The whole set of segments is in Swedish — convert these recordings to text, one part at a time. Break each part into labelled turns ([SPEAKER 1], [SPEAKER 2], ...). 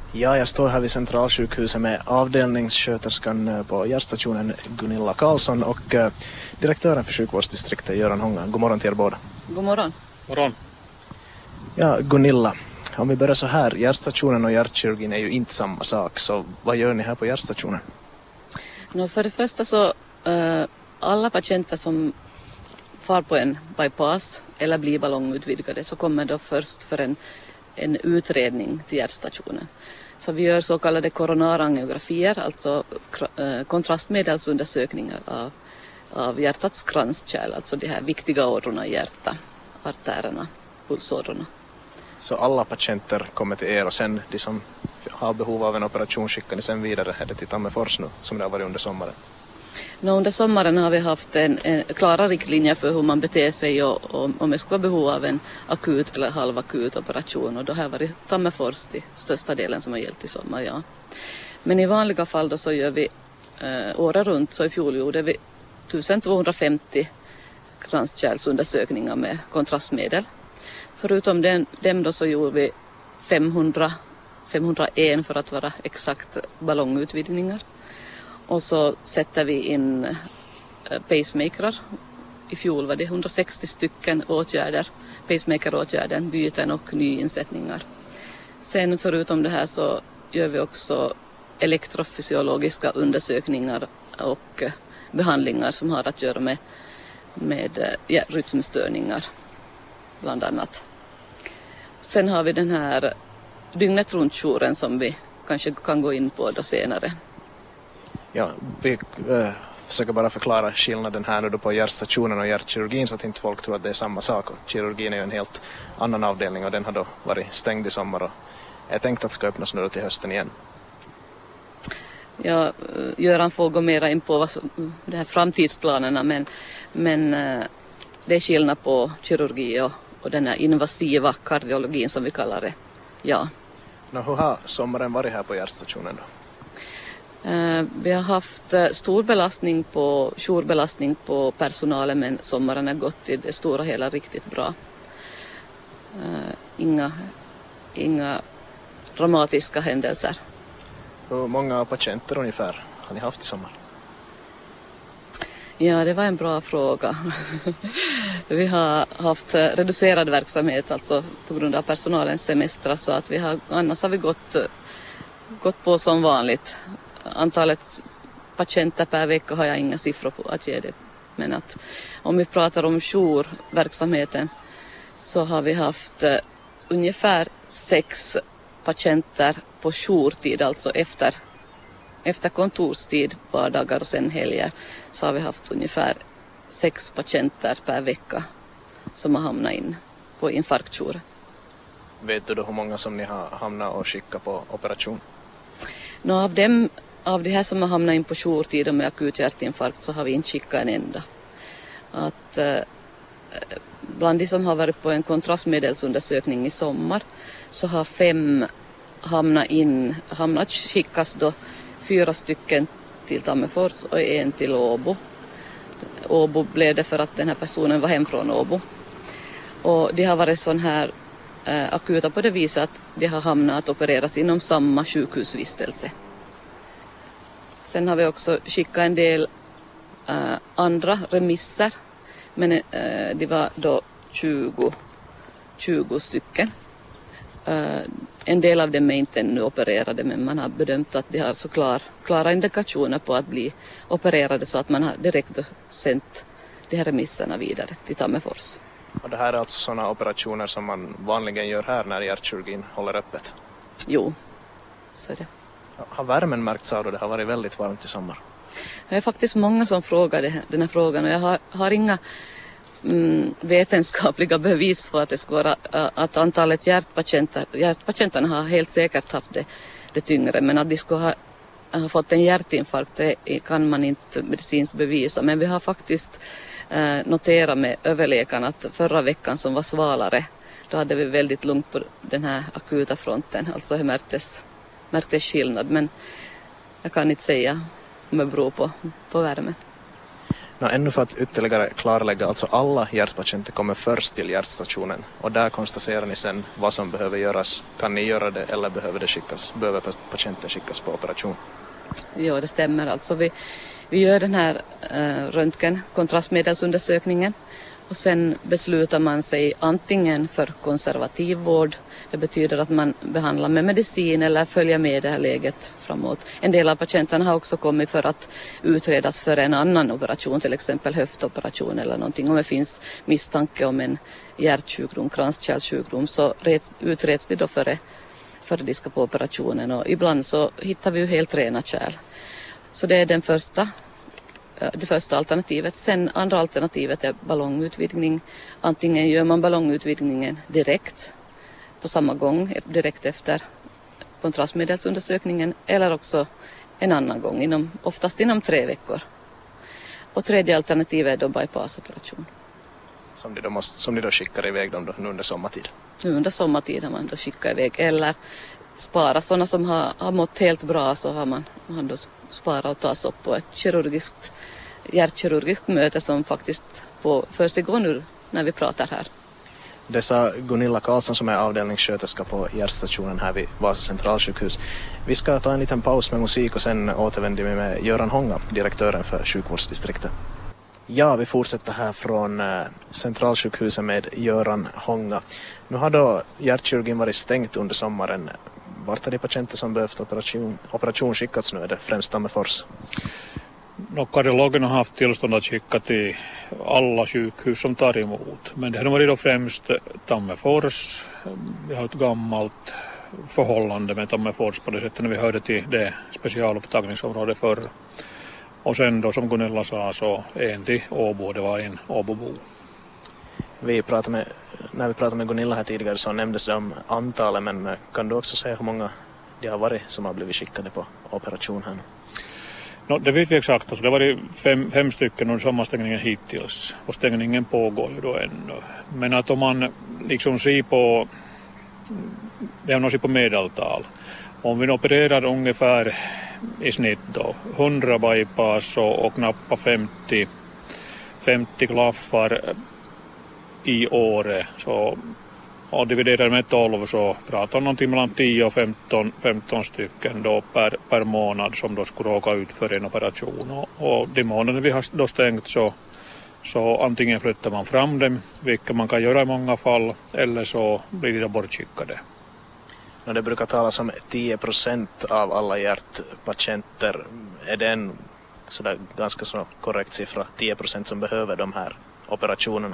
[SPEAKER 1] Ja, jag står här vid Centralsjukhuset med avdelningssköterskan på hjärtstationen Gunilla Karlsson och direktören för sjukvårdsdistriktet Göran Hongan. God morgon till er båda.
[SPEAKER 2] God morgon.
[SPEAKER 3] Morgon.
[SPEAKER 1] Ja, Gunilla, om vi börjar så här. Hjärtstationen och hjärtkirurgin är ju inte samma sak, så vad gör ni här på hjärtstationen?
[SPEAKER 2] För det första så alla patienter som far på en bypass eller blir ballongutvidgade så kommer då först för en utredning till hjärtstationen. Så vi gör så kallade koronarangiografier, alltså kontrastmedelsundersökningar av hjärtats kranskärl, alltså de här viktiga ådrorna i hjärtat, artärerna, pulsådrorna.
[SPEAKER 1] Så alla patienter kommer till er och sen de som har behov av en operation skickar ni sen vidare här till Tammerfors nu, som det har varit under sommaren?
[SPEAKER 2] Under sommaren har vi haft en klara riktlinjer för hur man beter sig och om det ska vara behov av en akut eller halvakut operation, och då har varit Tammerfors till största delen som har gällt i sommar, ja. Men i vanliga fall då så gör vi året runt, så i fjol gjorde vi 1250 kranskärlsundersökningar med kontrastmedel. Förutom dem då så gjorde vi 501 för att vara exakt ballongutvidgningar. Och så sätter vi in pacemakerar. I fjol var det 160 stycken åtgärder, pacemakeråtgärder, byten och nyinsättningar. Sen förutom det här så gör vi också elektrofysiologiska undersökningar och behandlingar som har att göra med rytmstörningar bland annat. Sen har vi den här dygnet runt-jouren som vi kanske kan gå in på då senare.
[SPEAKER 1] Ja, vi försöker bara förklara skillnaden här nu då på hjärtstationen och hjärtkirurgin så att inte folk tror att det är samma sak. Och kirurgin är ju en helt annan avdelning och den har då varit stängd i sommar och är tänkt att ska öppnas nu till hösten igen.
[SPEAKER 2] Ja, Göran får gå mera in på de här framtidsplanerna, men det är skillnad på kirurgi och den här invasiva kardiologin som vi kallar det. Ja.
[SPEAKER 1] Hur har sommaren varit här på hjärtstationen då?
[SPEAKER 2] Vi har haft stor jourbelastning på personalen, men sommaren har gått i det stora hela riktigt bra. Inga dramatiska händelser.
[SPEAKER 1] Hur många patienter ungefär har ni haft i sommar?
[SPEAKER 2] Ja, det var en bra fråga. Vi har haft reducerad verksamhet, alltså på grund av personalens semester, så att annars har vi gått på som vanligt. Antalet patienter per vecka har jag inga siffror på att ge det. Men att om vi pratar om jourverksamheten så har vi haft ungefär 6 patienter på jourtid, alltså efter kontorstid, vardagar och sen helger, så har vi haft ungefär 6 patienter per vecka som har hamnat in på infarktjour.
[SPEAKER 1] Vet du då hur många som ni har hamnat och skickat på operation?
[SPEAKER 2] Av de här som har hamnat in på jourtid och med akut hjärtinfarkt så har vi inte skickat en enda. Bland de som har varit på en kontrastmedelsundersökning i sommar så har 5 skickas då 4 stycken till Tammerfors och 1 till Åbo. Åbo blev det för att den här personen var hem från Åbo. Och de har varit sån här akuta på det viset att de har hamnat att opereras inom samma sjukhusvistelse. Sen har vi också skickat en del andra remisser, men det var då 20 stycken. En del av dem är inte ännu opererade, men man har bedömt att de har så klara indikationer på att bli opererade så att man har direkt sänt de här remisserna vidare till Tammerfors.
[SPEAKER 1] Och det här är alltså sådana operationer som man vanligen gör här när hjärtkirurgin håller öppet?
[SPEAKER 2] Jo, så är det.
[SPEAKER 1] Har värmen märkts av då? Det har varit väldigt varmt i sommar.
[SPEAKER 2] Det är faktiskt många som frågar den här frågan och jag har inga vetenskapliga bevis på att det ska vara att antalet hjärtpatienterna har helt säkert haft det tyngre, men att de skulle ha fått en hjärtinfarkt det kan man inte medicinskt bevisa. Men vi har faktiskt noterat med överläkaren att förra veckan som var svalare, då hade vi väldigt lugnt på den här akuta fronten, alltså det märktes skillnad, men jag kan inte säga om det beror på värmen.
[SPEAKER 1] Ännu för att ytterligare klarlägga, alltså alla hjärtpatienter kommer först till hjärtstationen och där konstaterar ni sen vad som behöver göras. Kan ni göra det eller behöver patienten skickas på operation?
[SPEAKER 2] Ja, det stämmer. Alltså vi gör den här röntgen-kontrastmedelsundersökningen och sen beslutar man sig antingen för konservativ vård. Det betyder att man behandlar med medicin eller följer med det här läget framåt. En del av patienterna har också kommit för att utredas för en annan operation, till exempel höftoperation eller någonting. Om det finns misstanke om en hjärtsjukdom, kranskärlssjukdom, så utreds det då före de ska på operationen. Och ibland så hittar vi ju helt rena kärl. Så det är det första alternativet. Sen andra alternativet är ballongutvidgning. Antingen gör man ballongutvidgningen direkt på samma gång, direkt efter kontrastmedelsundersökningen, eller också en annan gång, oftast inom 3 veckor. Och tredje alternativet är då bypassoperation.
[SPEAKER 1] Som ni då skickar iväg dem då, nu under sommartid? Nu
[SPEAKER 2] under sommartid har man då skickat iväg, eller spara sådana som har mått helt bra, så har man då spara och tas upp på ett hjärtkirurgiskt möte som faktiskt försiggår nu när vi pratar här.
[SPEAKER 1] Det sa Gunilla Karlsson som är avdelningssköterska på hjärtstationen här vid Vasa centralsjukhus. Vi ska ta en liten paus med musik och sen återvänder vi med Göran Honga, direktören för sjukvårdsdistriktet. Ja, vi fortsätter här från centralsjukhuset med Göran Honga. Nu har då hjärtkirurgin varit stängt under sommaren. Vart är de patienter som behövt operation skickats nu? Är det främst Tammerfors?
[SPEAKER 3] Kardiologerna har haft tillstånd att skicka till alla sjukhus som tar emot. Men det har varit då främst Tammerfors. Vi har ett gammalt förhållande med Tammerfors på det sättet när vi hörde till det specialupptagningsområdet förr. Och sen då som Gunilla sa så en till Åbo, det var en Åbobo.
[SPEAKER 1] När vi pratade med Gunilla här tidigare så nämndes det om antalet, men kan du också säga hur många det har varit som har blivit skickade på operation här nu?
[SPEAKER 3] Det vet vi exakt. Alltså det har varit fem stycken under sommarstängningen hittills. Och stängningen pågår ju då ännu. Men att om man liksom ser på medeltal. Om vi opererar ungefär i snitt då 100 bypass och knappt 50 klaffar i året, så och dividerar med 12 så pratar om någonting mellan 10 och 15 stycken då per månad som då skulle råka ut för en operation. Och de månader vi har då stängt så antingen flyttar man fram dem, vilket man kan göra i många fall, eller så blir de då bortskickade.
[SPEAKER 1] Det brukar talas om 10% av alla hjärtpatienter. Är det en sådär ganska så korrekt siffra, 10% som behöver de här operationerna?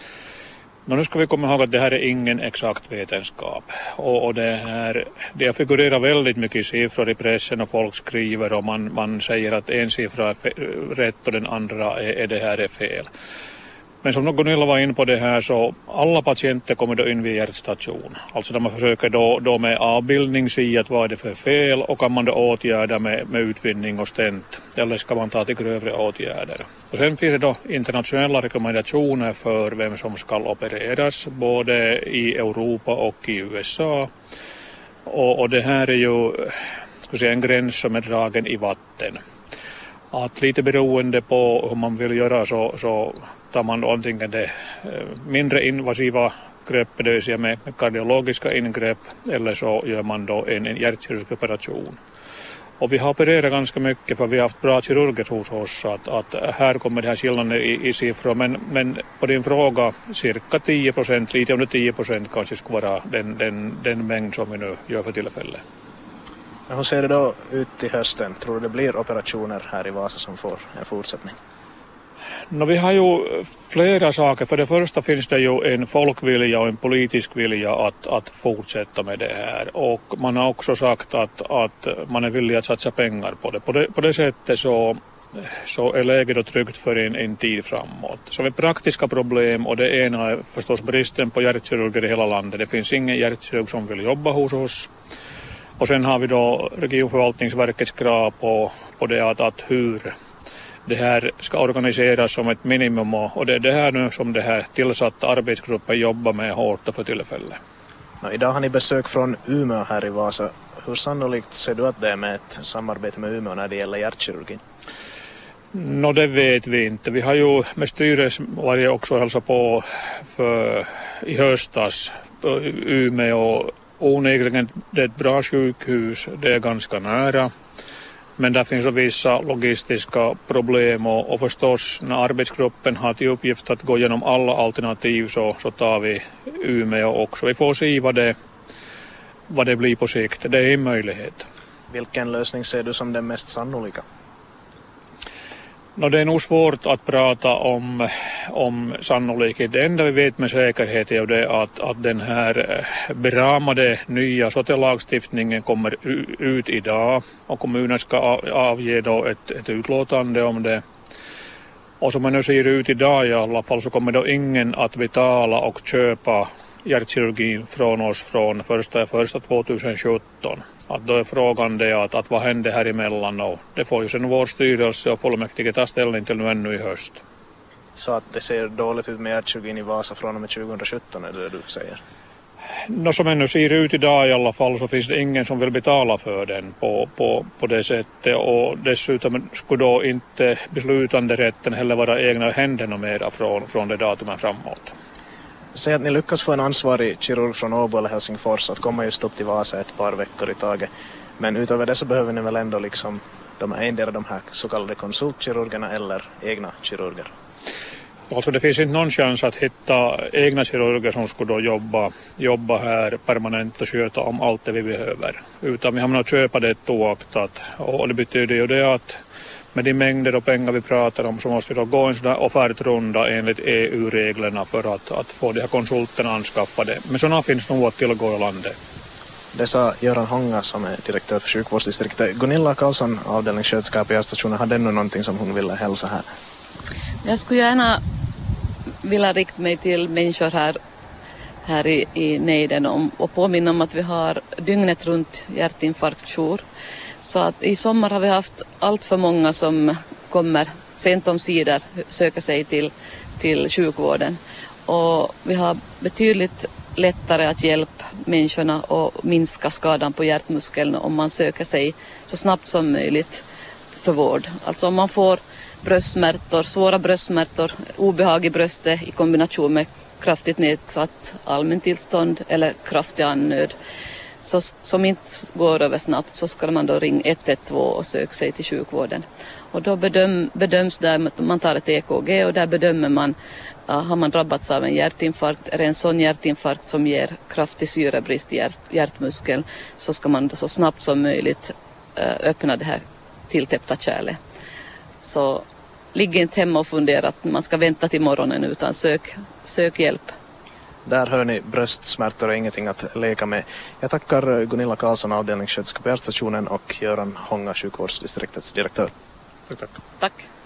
[SPEAKER 3] Nu ska vi komma ihåg att det här är ingen exakt vetenskap. Och det har figurerat väldigt mycket siffror i pressen och folk skriver och man säger att en siffra är rätt och den andra är det här är fel. Men som Gunilla var in på det här så alla patienter kommer då in vid hjärtstation. Alltså där man försöker då med avbildning se att vad är det för fel och kan man då åtgärda med utvinning och stent eller ska man ta till grövre åtgärder. Och sen finns det då internationella rekommendationer för vem som ska opereras både i Europa och i USA. Och det här är ju en gräns som är dragen i vatten. Att lite beroende på hur man vill göra så tar man antingen det mindre invasiva grepp, det vill säga med kardiologiska ingrepp, eller så gör man då en hjärtkirurgisk operation. Och vi har opererat ganska mycket för vi har haft bra kirurger hos oss att här kommer det här skillnaden i siffror, men på din fråga cirka 10%, lite under 10% kanske skulle vara den mängd som vi nu gör för tillfället.
[SPEAKER 1] Men hur ser det då ut till hösten? Tror du det blir operationer här i Vasa som får en fortsättning?
[SPEAKER 3] Vi har ju flera saker. För det första finns det ju en folkvilja och en politisk vilja att fortsätta med det här. Och man har också sagt att man är villig att satsa pengar på det. På det sättet så är läget tryggt för en tid framåt. Så vi har praktiska problem och det ena är förstås bristen på hjärtkirurger i hela landet. Det finns ingen hjärtkirurg som vill jobba hos oss. Och sen har vi då regionförvaltningsverkets krav på det att hur det här ska organiseras som ett minimum och det är det här nu som det här tillsatta arbetsgruppen jobbar med hårt för tillfället.
[SPEAKER 1] Idag har ni besök från Umeå här i Vasa. Hur sannolikt ser du att det är med ett samarbete med Umeå när det gäller hjärtkirurgin?
[SPEAKER 3] Det vet vi inte. Vi har ju med styrelsen varit också och hälsa på i höstas på Umeå. Onekligen det är ett bra sjukhus, det är ganska nära. Men där finns vissa logistiska problem och förstås när arbetsgruppen har till uppgift att gå igenom alla alternativ så tar vi Umeå också. Vi får se vad det blir på sikt. Det är en möjlighet.
[SPEAKER 1] Vilken lösning ser du som den mest sannolika?
[SPEAKER 3] Det är nog svårt att prata om sannolikhet. Det enda vi vet med säkerhet är det att den här beramade nya SOTE-lagstiftningen kommer ut idag och kommunen ska avge då ett utlåtande om det. Och som man nu ser ut idag i alla fall så kommer då ingen att betala och köpa hjärtkirurgin från oss från 1.1.2017. Att då är frågan det att vad händer här emellan och det får ju sen vår styrelse och fullmäktige ta ställning till nu ännu i höst.
[SPEAKER 1] Så att det ser dåligt ut med hjärtkirurgin i Vasa från och med 2017 är det du säger?
[SPEAKER 3] Som ännu ser ut idag i alla fall så finns det ingen som vill betala för den på det sättet och dessutom skulle då inte beslutanderätten heller vara egna händer mera från det datumet framåt.
[SPEAKER 1] Säg att ni lyckas få en ansvarig kirurg från Åbo eller Helsingfors att komma just upp till Vasa ett par veckor i taget. Men utöver det så behöver ni väl ändå liksom de här så kallade konsultkirurgerna eller egna kirurger?
[SPEAKER 3] Alltså det finns inte någon chans att hitta egna kirurger som skulle då jobba här permanent och sköta om allt det vi behöver. Utan vi har att köpa det oaktat och det betyder ju det att med de mängder och pengar vi pratar om så måste vi då gå en sån här offertrunda enligt EU-reglerna för att få de här konsulterna anskaffade. Men sådana finns nog att tillgå i landet.
[SPEAKER 1] Det sa Göran Honga som är direktör för sjukvårdsdistriktet. Gunilla Karlsson, avdelningssköterska på hjärtstationen, hade ännu någonting som hon ville hälsa här.
[SPEAKER 2] Jag skulle gärna vilja rikta mig till människor här i nejden och påminna om att vi har dygnet runt hjärtinfarktjour. Så att i sommar har vi haft allt för många som kommer sent om sidor söka sig till sjukvården. Och vi har betydligt lättare att hjälpa människorna och minska skadan på hjärtmuskeln om man söker sig så snabbt som möjligt för vård. Alltså om man får bröstsmärtor, svåra bröstsmärtor, obehag i bröstet i kombination med kraftigt nedsatt allmäntillstånd eller kraftig andnöd som inte går över snabbt så ska man då ringa 112 och söka sig till sjukvården. Och då bedöms där, man tar ett EKG och där bedömer man har man drabbats av en hjärtinfarkt, är det en sån hjärtinfarkt som ger kraftig syrebrist i hjärtmuskeln så ska man då så snabbt som möjligt öppna det här tilltäppta kärlet. Så ligg inte hemma och fundera att man ska vänta till morgonen utan sök hjälp.
[SPEAKER 1] Där hör ni bröstsmärtor och ingenting att leka med. Jag tackar Gunilla Karlsson, avdelningssköterska på hjärtstationen och Göran Honga, sjukvårdsdistriktets direktör.
[SPEAKER 3] Tack.
[SPEAKER 2] Tack.